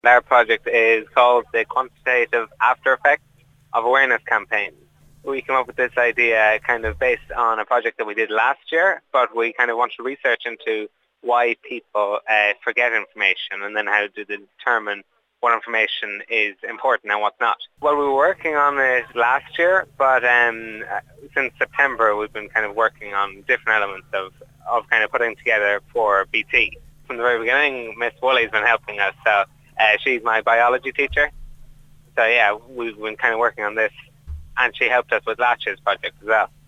Our project is called the Quantitative After Effects of Awareness Campaign. We came up with this idea kind of based on a project that we did last year, but we kind of want to research into why people forget information and then how to determine what information is important and what's not. Well, we were working on it last year, but since September we've been kind of working on different elements of kind of putting together for BT. From the very beginning, Miss Woolley's been helping us, so she's my biology teacher. So yeah, we've been kind of working on this, and she helped us with Latch's project as well.